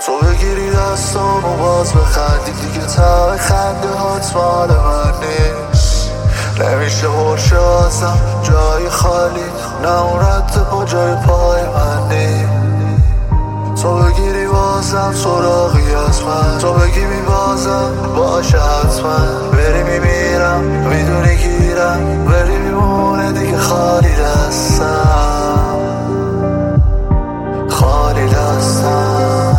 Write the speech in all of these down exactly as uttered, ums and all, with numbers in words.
تو بگیری دستام و باز بخندی دیگه ته خنده هات مال من نیست. نمیشه برشه ازم جای خالی، نه اون رد پا جای پای من نیست. تو بگیری بازم سراغی از من، تو بگی میبازم باشه حتما. بری میمیرم میدونی گیرم، بری میمونه دیگه خالی دستم، خالی دستم.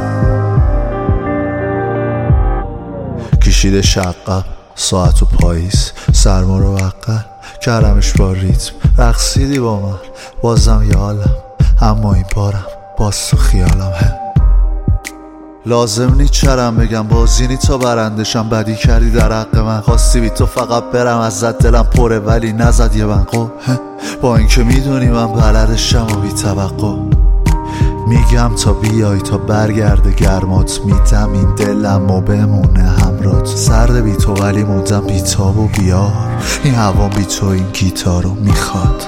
کشیده شقم ساعت و پاییز، سرما رو وقل کردمش با ریتم. رقصیدی با من بازم یالم، اما این بارم باز تو خیالم. هم لازم نی چرم بگم بازی نی تا برندشم. بدی کردی در حق من، خواستی بی تو فقط برم ازت، دلم پره ولی نزد یه بنقو. با اینکه میدونی من بلدشم و بی توقع میگم تا بیای تا برگرده گرمات. میدم این دلم و بمونه همرات، سرد بی تو ولی موندم بی تاب و بیار. این هوا بی تو این گیتارو میخواد.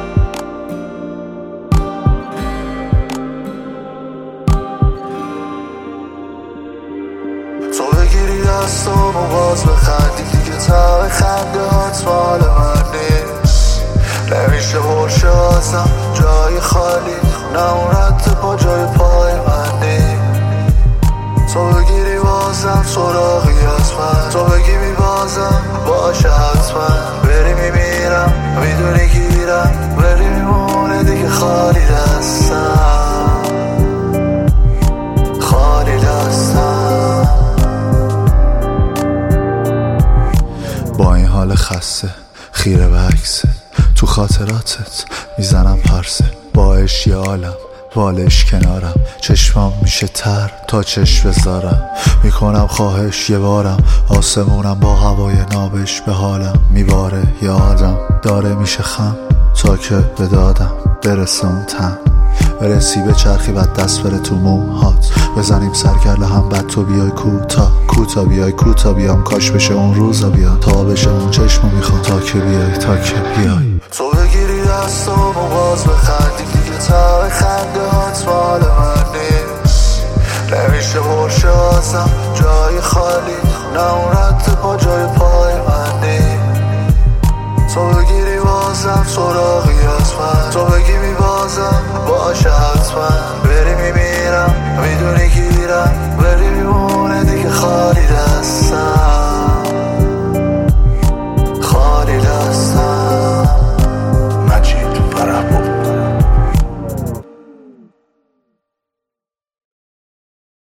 تو بگیری دستام و باز بخندی دیگه ته خنده هات مال من نیست. نمیشه برشه ازم جای خالی، نه اون رد پا جای پای من نیست. تو بگیری بازم سراغی از من، تو بگی میبازم باشه حتما. بری میمیرم میدونی گیرم، بری میمونه دیگه خالی دستم، خالی دستم. با این حال خسته خیره به عکسه، تو خاطراتت میزنم پرسه. باش یه عالم والش کنارم، چشمام میشه تر تا چشم بذارم. میکنم خواهش یه بارم، آسمونم با هوای نابش به حالم میباره. یه آدم داره میشه خم تا که به دادم برسه اون تن. برسی به چرخی بعد دست بره تو موهات، بزنیم سرکله هم بعد تو بیای کوتا کوتا بیای کوتا بیام. کاش بشه اون روزا بیا تا بشه اون چشمو میخوام، تا که بیای تا که بیای. تو بگیری دستام و باز بخندی دیگه ته خنده هات مال من نیست. نمیشه برشه ازم جای خالی، نه اون رد پا جای پای من نیست. تو بگیری بازم سراغی از من، تو بگی میبازم باشه حتما. بری میمیرم میدونی